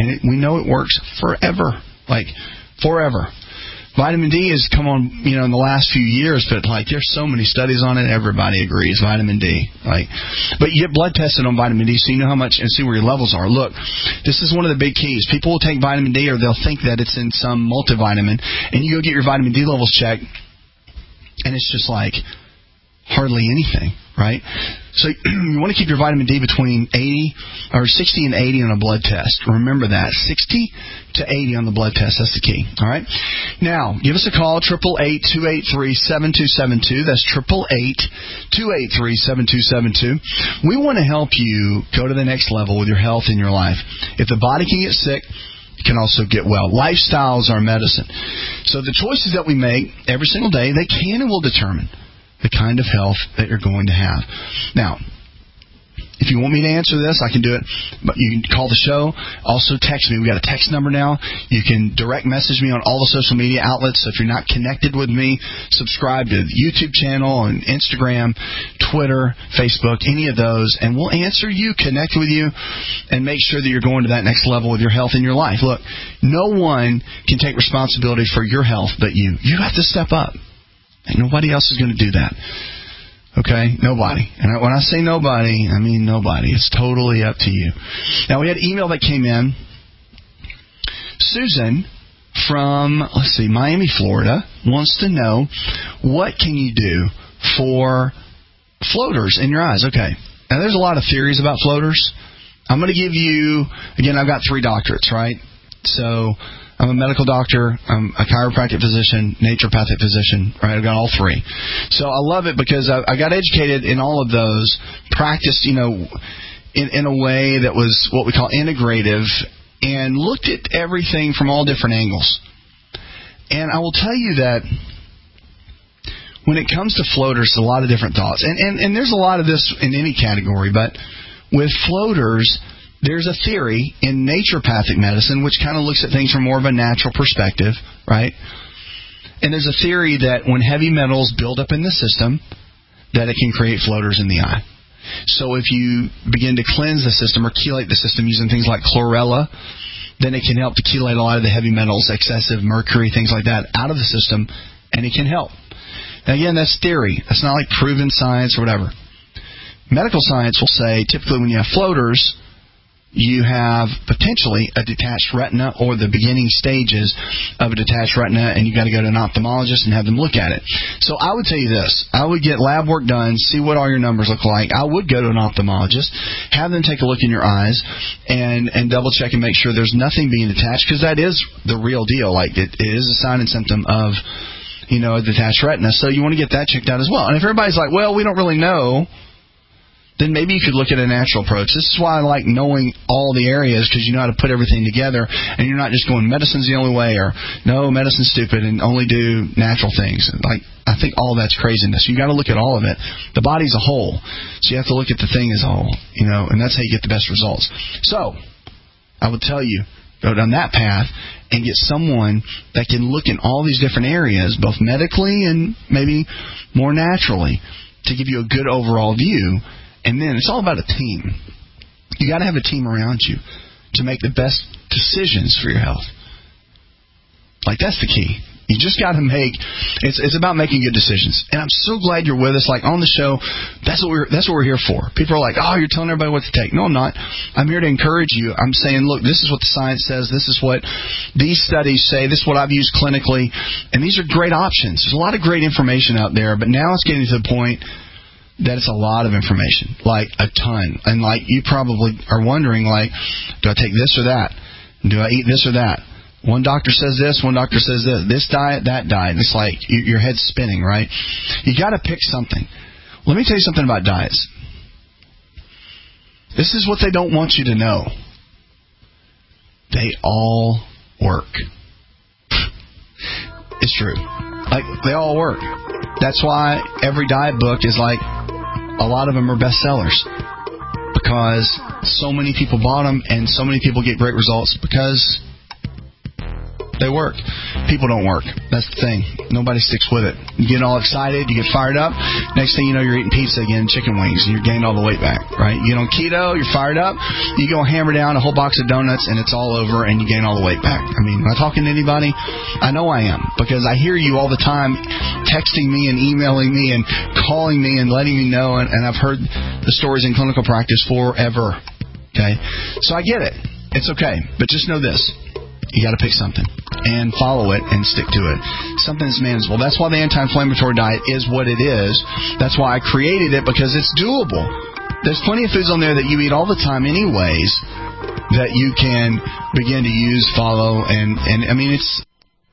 And it, we know it works forever. Like, forever. Vitamin D has come on, you know, in the last few years, but like there's so many studies on it. Everybody agrees vitamin D. Like, but you get blood tested on vitamin D, so you know how much and see where your levels are. Look, this is one of the big keys. People will take vitamin D, or they'll think that it's in some multivitamin, and you go get your vitamin D levels checked, and it's just like hardly anything, right? So you want to keep your vitamin D between eighty or sixty and eighty on a blood test. Remember that, sixty to eighty on the blood test. That's the key. All right. Now, give us a call, triple eight two eight three seven two seven two. That's triple eight two eight three seven two seven two. We want to help you go to the next level with your health in your life. If the body can get sick, it can also get well. Lifestyles are medicine. So the choices that we make every single day, they can and will determine the kind of health that you're going to have. Now, if you want me to answer this, I can do it. But you can call the show. Also text me. We got a text number now. You can direct message me on all the social media outlets. So if you're not connected with me, subscribe to the YouTube channel and Instagram, Twitter, Facebook, any of those, and we'll answer you, connect with you, and make sure that you're going to that next level with your health in your life. Look, no one can take responsibility for your health but you. You have to step up. And nobody else is going to do that. Okay? Nobody. And when I say nobody, I mean nobody. It's totally up to you. Now, we had an email that came in. Susan from, let's see, Miami, Florida, wants to know, what can you do for floaters in your eyes? Okay. Now, there's a lot of theories about floaters. I'm going to give you, again, I've got three doctorates, right? So I'm a medical doctor, I'm a chiropractic physician, naturopathic physician, right? I've got all three. So I love it because I, I got educated in all of those, practiced, you know, in, in a way that was what we call integrative, and looked at everything from all different angles. And I will tell you that when it comes to floaters, a lot of different thoughts. And, and, and there's a lot of this in any category, but with floaters, there's a theory in naturopathic medicine which kind of looks at things from more of a natural perspective, right? And there's a theory that when heavy metals build up in the system, that it can create floaters in the eye. So if you begin to cleanse the system or chelate the system using things like chlorella, then it can help to chelate a lot of the heavy metals, excessive mercury, things like that, out of the system, and it can help. Now, again, that's theory. That's not like proven science or whatever. Medical science will say typically when you have floaters, you have potentially a detached retina or the beginning stages of a detached retina, and you've got to go to an ophthalmologist and have them look at it. So I would tell you this. I would get lab work done, see what all your numbers look like. I would go to an ophthalmologist, have them take a look in your eyes, and, and double-check and make sure there's nothing being detached, because that is the real deal. Like it, it is a sign and symptom of, you know, a detached retina. So you want to get that checked out as well. And if everybody's like, well, we don't really know, then maybe you could look at a natural approach. This is why I like knowing all the areas, because you know how to put everything together, and you're not just going, medicine's the only way, or no, medicine's stupid, and only do natural things. Like, I think all that's craziness. You got to look at all of it. The body's a whole, so you have to look at the thing as a whole, you know, and that's how you get the best results. So, I would tell you, go down that path and get someone that can look in all these different areas, both medically and maybe more naturally, to give you a good overall view. And then it's all about a team. You got to have a team around you to make the best decisions for your health. Like, that's the key. You just got to make, it's it's about making good decisions. And I'm so glad you're with us. Like, on the show, that's what we're that's what we're here for. People are like, oh, you're telling everybody what to take. No, I'm not. I'm here to encourage you. I'm saying, look, this is what the science says. This is what these studies say. This is what I've used clinically. And these are great options. There's a lot of great information out there. But now it's getting to the point that it's a lot of information, like a ton. And like you probably are wondering, like, do I take this or that? Do I eat this or that? One doctor says this, one doctor says this. This diet, that diet. It's like your head's spinning, right? You got to pick something. Let me tell you something about diets. This is what they don't want you to know. They all work. It's true. Like, they all work. That's why every diet book is like, a lot of them are bestsellers, because so many people bought them and so many people get great results because They work. People don't work. That's the thing. Nobody sticks with it. You get all excited. You get fired up. Next thing you know, you're eating pizza again, chicken wings, and you're gaining all the weight back, right? You get on keto, you're fired up. You go hammer down a whole box of donuts, and it's all over, and you gain all the weight back. I mean, am I talking to anybody? I know I am, because I hear you all the time texting me and emailing me and calling me and letting me know, and, and I've heard the stories in clinical practice forever. Okay? So I get it. It's okay. But just know this. You got to pick something and follow it and stick to it. Something that's manageable. That's why the anti-inflammatory diet is what it is. That's why I created it, because it's doable. There's plenty of foods on there that you eat all the time anyways that you can begin to use, follow, and, and I mean, it's...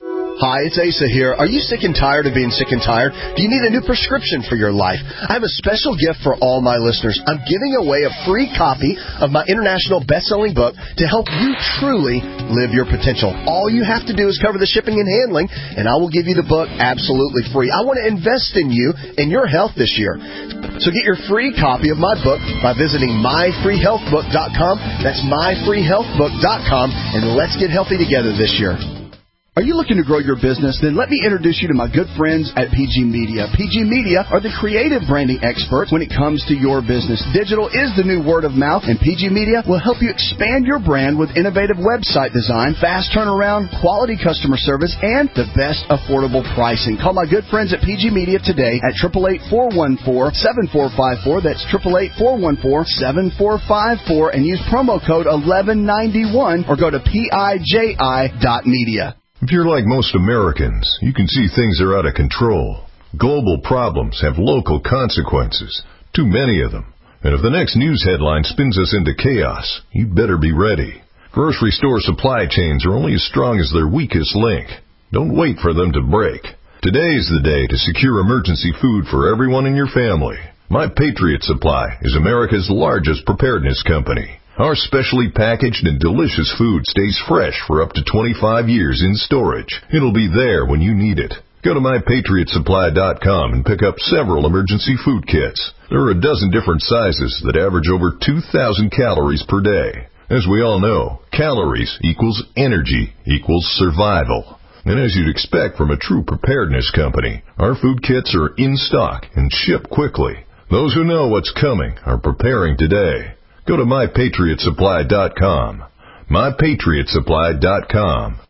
Hi, it's Asa here. Are you sick and tired of being sick and tired? Do you need a new prescription for your life? I have a special gift for all my listeners. I'm giving away a free copy of my international best-selling book to help you truly live your potential. All you have to do is cover the shipping and handling, and I will give you the book absolutely free. I want to invest in you and your health this year. So get your free copy of my book by visiting my free health book dot com. That's my free health book dot com, and let's get healthy together this year. Are you looking to grow your business? Then let me introduce you to my good friends at P G Media. P G Media are the creative branding experts when it comes to your business. Digital is the new word of mouth, and P G Media will help you expand your brand with innovative website design, fast turnaround, quality customer service, and the best affordable pricing. Call my good friends at P G Media today at eight eight eight, four one four, seven four five four. That's eight eight eight, four one four, seven four five four, and use promo code eleven ninety-one or go to P I J I dot media. If you're like most Americans, you can see things are out of control. Global problems have local consequences, too many of them. And if the next news headline spins us into chaos, you'd better be ready. Grocery store supply chains are only as strong as their weakest link. Don't wait for them to break. Today's the day to secure emergency food for everyone in your family. My Patriot Supply is America's largest preparedness company. Our specially packaged and delicious food stays fresh for up to twenty-five years in storage. It'll be there when you need it. Go to my patriot supply dot com and pick up several emergency food kits. There are a dozen different sizes that average over two thousand calories per day. As we all know, calories equals energy equals survival. And as you'd expect from a true preparedness company, our food kits are in stock and ship quickly. Those who know what's coming are preparing today. Go to my patriot supply dot com. my patriot supply dot com.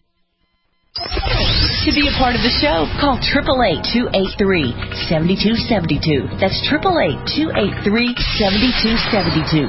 To be a part of the show, call eight eight eight, two eight three, seven two seven two. That's eight eight eight, two eight three, seven two seven two.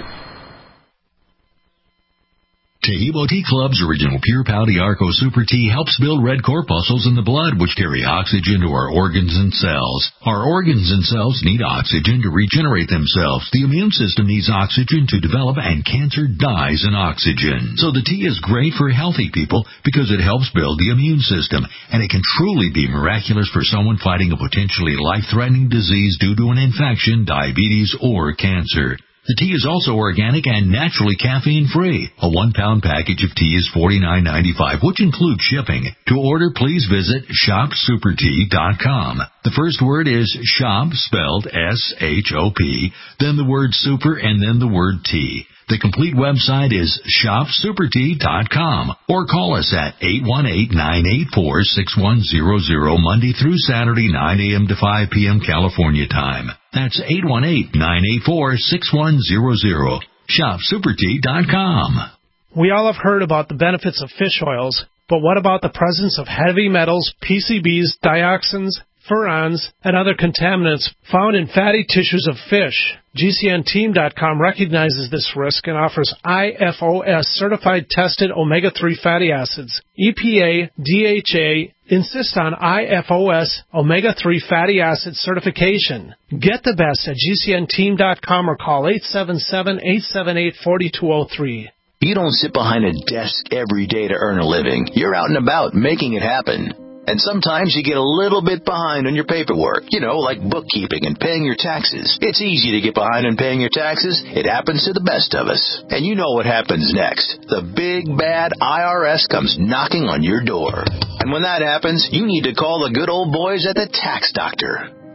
Taheebo Tea Club's original Pure Pouty Arco Super Tea helps build red corpuscles in the blood, which carry oxygen to our organs and cells. Our organs and cells need oxygen to regenerate themselves. The immune system needs oxygen to develop, and cancer dies in oxygen. So the tea is great for healthy people because it helps build the immune system, and it can truly be miraculous for someone fighting a potentially life-threatening disease due to an infection, diabetes, or cancer. The tea is also organic and naturally caffeine-free. A one-pound package of tea is forty-nine ninety-five, which includes shipping. To order, please visit shop super tea dot com. The first word is shop, spelled S H O P, then the word super, and then the word tea. The complete website is shop super tea dot com, or call us at eight one eight, nine eight four, six one zero zero Monday through Saturday, nine a.m. to five p.m. California time. That's eight one eight, nine eight four, six one zero zero. shop super tea dot com. We all have heard about the benefits of fish oils, but what about the presence of heavy metals, P C Bs, dioxins, furans, and other contaminants found in fatty tissues of fish? G C N team dot com recognizes this risk and offers I F O S certified tested omega three fatty acids. E P A, D H A insist on I F O S omega three fatty acid certification. Get the best at G C N team dot com or call eight seven seven, eight seven eight, four two zero three. You don't sit behind a desk every day to earn a living. You're out and about making it happen. And sometimes you get a little bit behind on your paperwork, you know, like bookkeeping and paying your taxes. It's easy to get behind on paying your taxes. It happens to the best of us. And you know what happens next. The big, bad I R S comes knocking on your door. And when that happens, you need to call the good old boys at the Tax Doctor.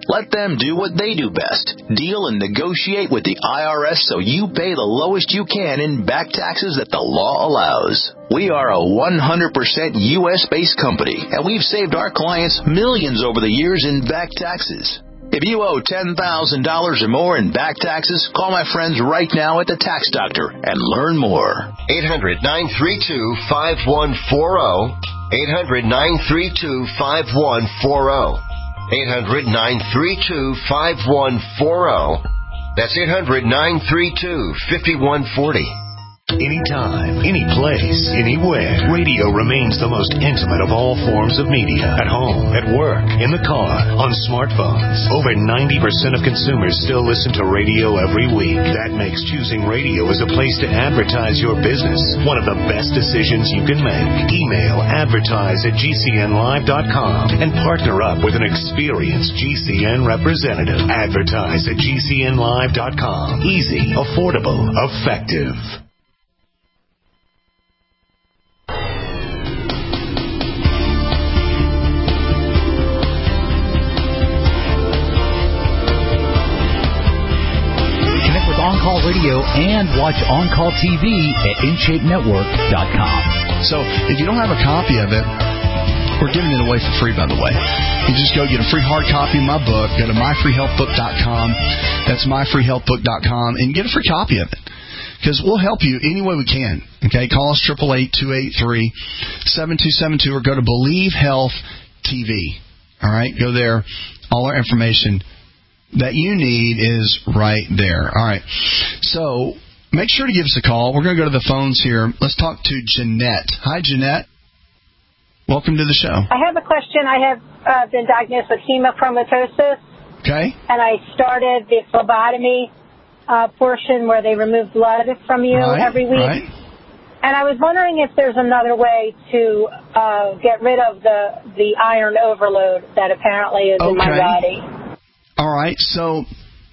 Let them do what they do best. Deal and negotiate with the I R S so you pay the lowest you can in back taxes that the law allows. We are a one hundred percent U S-based company, and we've saved our clients millions over the years in back taxes. If you owe ten thousand dollars or more in back taxes, call my friends right now at the Tax Doctor and learn more. eight hundred, nine three two, five one four zero. eight hundred, nine three two, five one four zero. eight hundred, nine three two, five one four zero. That's eight hundred, nine three two, five one four zero. Anytime, any place, anywhere, radio remains the most intimate of all forms of media. At home, at work, in the car, on smartphones. Over ninety percent of consumers still listen to radio every week. That makes choosing radio as a place to advertise your business one of the best decisions you can make. Email advertise at G C N live dot com and partner up with an experienced G C N representative. Advertise at G C N live dot com. Easy, affordable, effective. On-Call Radio and watch On-Call T V at in shape network dot com. So if you don't have a copy of it, we're giving it away for free, by the way. You just go get a free hard copy of my book. Go to my free health book dot com. That's my free health book dot com, and get a free copy of it. Because we'll help you any way we can. Okay, call us eight eight eight, two eight three, seven two seven two or go to Believe Health T V. All right, go there. All our information that you need is right there. All right. So make sure to give us a call. We're going to go to the phones here. Let's talk to Jeanette. Hi, Jeanette. Welcome to the show. I have a question. I have uh, been diagnosed with hemochromatosis. Okay. And I started the phlebotomy uh, portion where they remove blood from you right, every week. Right. And I was wondering if there's another way to uh, get rid of the, the iron overload that apparently is okay. in my body. All right, so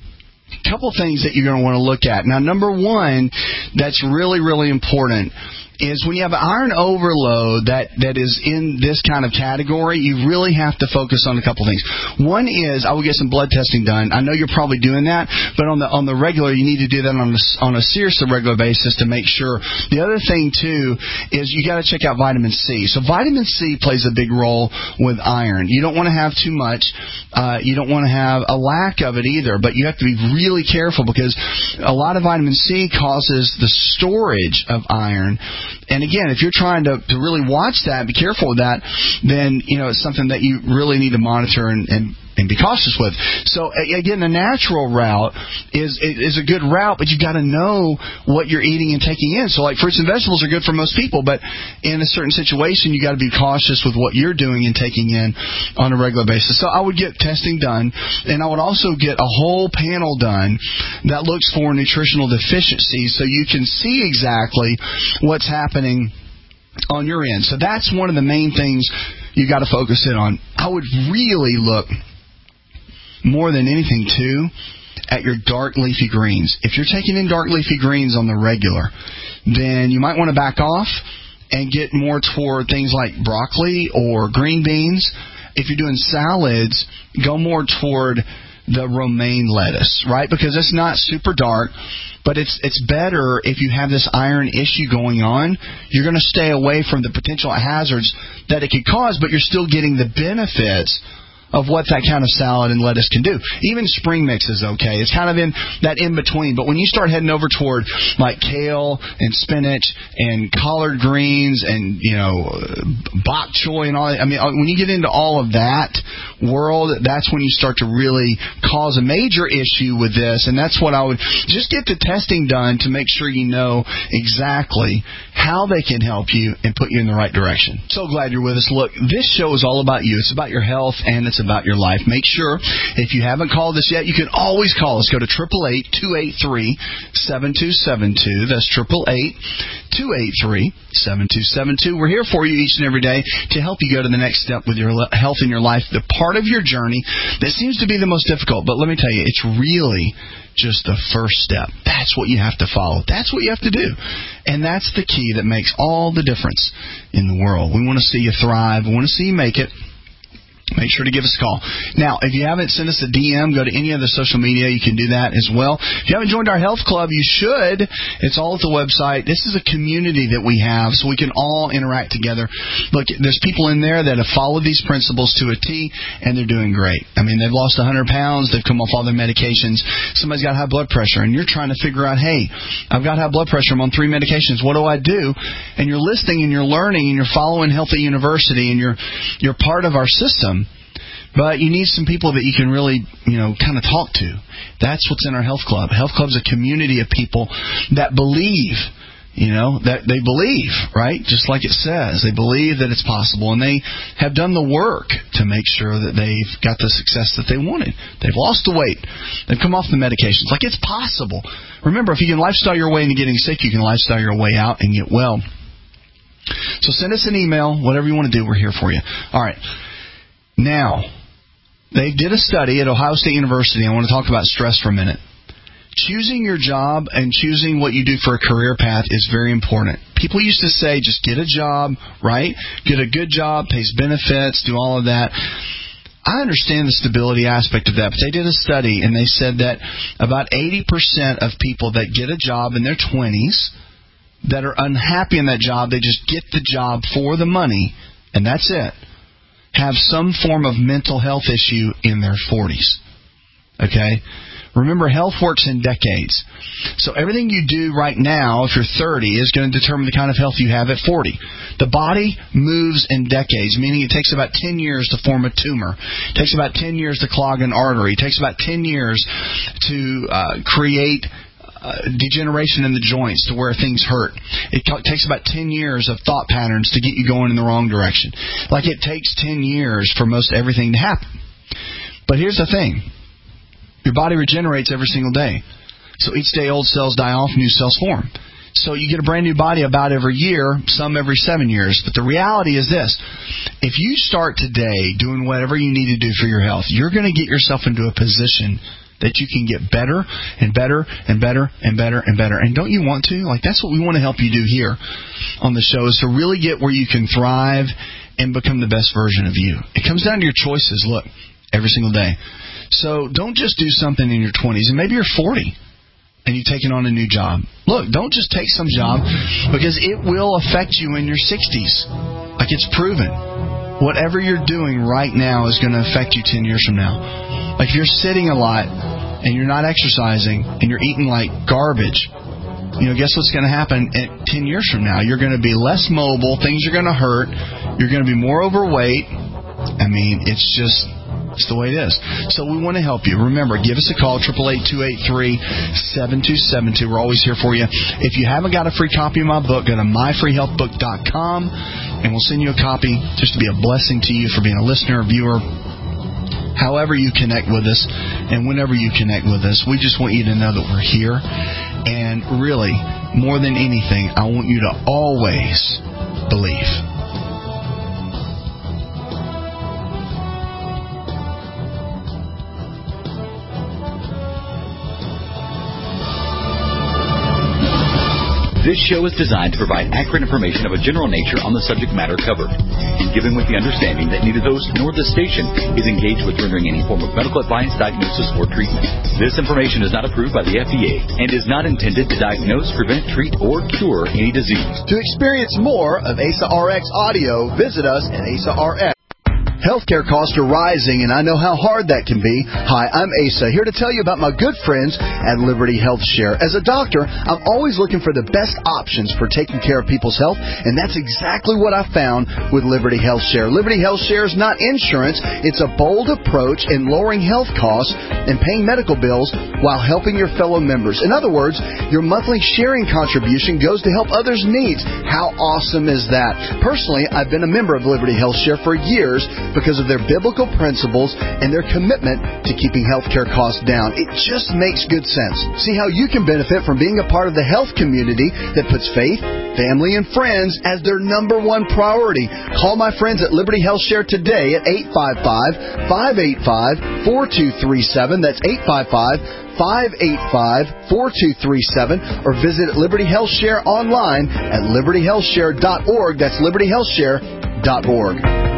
a couple things that you're going to want to look at. Now, number one, that's really, really important is when you have iron overload that, that is in this kind of category, you really have to focus on a couple things. One is I would get some blood testing done. I know you're probably doing that, but on the on the regular, you need to do that on a, on a seriously regular basis to make sure. The other thing, too, is you got to check out vitamin C. So vitamin C plays a big role with iron. You don't want to have too much. Uh, you don't want to have a lack of it either, but you have to be really careful because a lot of vitamin C causes the storage of iron. And again, if you're trying to, to really watch that, be careful with that, then, you know, it's something that you really need to monitor and, and, and be cautious with. So, again, the natural route is is a good route, but you've got to know what you're eating and taking in. So, like, fruits and vegetables are good for most people, but in a certain situation, you've got to be cautious with what you're doing and taking in on a regular basis. So I would get testing done, and I would also get a whole panel done that looks for nutritional deficiencies so you can see exactly what's happening on your end. So that's one of the main things you got to focus in on. I would really look more than anything, too, at your dark leafy greens. If you're taking in dark leafy greens on the regular, then you might want to back off and get more toward things like broccoli or green beans. If you're doing salads, go more toward the romaine lettuce, right? Because it's not super dark, but it's it's better if you have this iron issue going on. You're going to stay away from the potential hazards that it could cause, but you're still getting the benefits of what that kind of salad and lettuce can do. Even spring mix is okay. It's kind of in that in-between. But when you start heading over toward like kale and spinach and collard greens and, you know, bok choy and all that, I mean, when you get into all of that world, that's when you start to really cause a major issue with this. And that's what I would just get the testing done to make sure you know exactly how they can help you and put you in the right direction. So glad you're with us. Look, this show is all about you. It's about your health and it's about your life. Make sure, if you haven't called us yet, you can always call us. Go to eight eight eight, two eight three, seven two seven two. That's eight eight eight, two eight three, seven two seven two. We're here for you each and every day to help you go to the next step with your health in your life, the part of your journey that seems to be the most difficult. But let me tell you, it's really just the first step. That's what you have to follow. That's what you have to do. And that's the key that makes all the difference in the world. We want to see you thrive. We want to see you make it. make sure to give us a call. Now, if you haven't, send us a D M. Go to any other social media. You can do that as well. If you haven't joined our health club, you should. It's all at the website. This is a community that we have, so we can all interact together. Look, there's people in there that have followed these principles to a T, and they're doing great. I mean, they've lost one hundred pounds. They've come off all their medications. Somebody's got high blood pressure, and you're trying to figure out, hey, I've got high blood pressure. I'm on three medications. What do I do? And you're listening, and you're learning, and you're following Healthy University, and you're you're part of our system. But you need some people that you can really, you know, kind of talk to. That's what's in our health club. Health club's a community of people that believe, you know, that they believe, right? Just like it says. They believe that it's possible. And they have done the work to make sure that they've got the success that they wanted. They've lost the weight. They've come off the medications. Like, it's possible. Remember, if you can lifestyle your way into getting sick, you can lifestyle your way out and get well. So send us an email, whatever you want to do. We're here for you. All right. Now, they did a study at Ohio State University. I want to talk about stress for a minute. Choosing your job and choosing what you do for a career path is very important. People used to say, just get a job, right? Get a good job, pays benefits, do all of that. I understand the stability aspect of that, but they did a study, and they said that about eighty percent of people that get a job in their twenties that are unhappy in that job, they just get the job for the money, and that's it, have some form of mental health issue in their forties. Okay? Remember, health works in decades. So everything you do right now, if you're thirty, is going to determine the kind of health you have at forty. The body moves in decades, meaning it takes about ten years to form a tumor. It takes about ten years to clog an artery. It takes about ten years to uh, create Uh, degeneration in the joints to where things hurt. It t- takes about ten years of thought patterns to get you going in the wrong direction. Like, it takes ten years for most everything to happen. But here's the thing. Your body regenerates every single day. So each day old cells die off, new cells form. So you get a brand new body about every year, some every seven years. But the reality is this. If you start today doing whatever you need to do for your health, you're going to get yourself into a position that you can get better and better and better and better and better. And don't you want to? Like, that's what we want to help you do here on the show, is to really get where you can thrive and become the best version of you. It comes down to your choices, look, every single day. So don't just do something in your twenties, and maybe you're forty and you've taken on a new job. Look, don't just take some job, because it will affect you in your sixties. Like, it's proven. Whatever you're doing right now is going to affect you ten years from now. Like, if you're sitting a lot and you're not exercising and you're eating like garbage, you know, guess what's going to happen at ten years from now? You're going to be less mobile. Things are going to hurt. You're going to be more overweight. I mean, it's just, it's the way it is. So we want to help you. Remember, give us a call, eight eight eight, two eight three, seven two seven two. We're always here for you. If you haven't got a free copy of my book, go to my free health book dot com, and we'll send you a copy just to be a blessing to you for being a listener, viewer, however you connect with us, and whenever you connect with us. We just want you to know that we're here. And really, more than anything, I want you to always believe. This show is designed to provide accurate information of a general nature on the subject matter covered, and given with the understanding that neither the host nor the station is engaged with rendering any form of medical advice, diagnosis, or treatment. This information is not approved by the F D A and is not intended to diagnose, prevent, treat, or cure any disease. To experience more of A S A R X audio, visit us at A S A R X. Healthcare costs are rising, and I know how hard that can be. Hi, I'm Asa, here to tell you about my good friends at Liberty Health Share. As a doctor, I'm always looking for the best options for taking care of people's health, and that's exactly what I found with Liberty Health Share. Liberty Health Share is not insurance. It's a bold approach in lowering health costs and paying medical bills while helping your fellow members. In other words, your monthly sharing contribution goes to help others' needs. How awesome is that? Personally, I've been a member of Liberty Health Share for years, because of their biblical principles and their commitment to keeping healthcare costs down. It just makes good sense. See how you can benefit from being a part of the health community that puts faith, family, and friends as their number one priority. Call my friends at Liberty Health Share today at eight five five, five eight five, four two three seven. That's eight five five, five eight five, four two three seven, or visit Liberty Health Share online at liberty health share dot org. That's liberty health share dot org.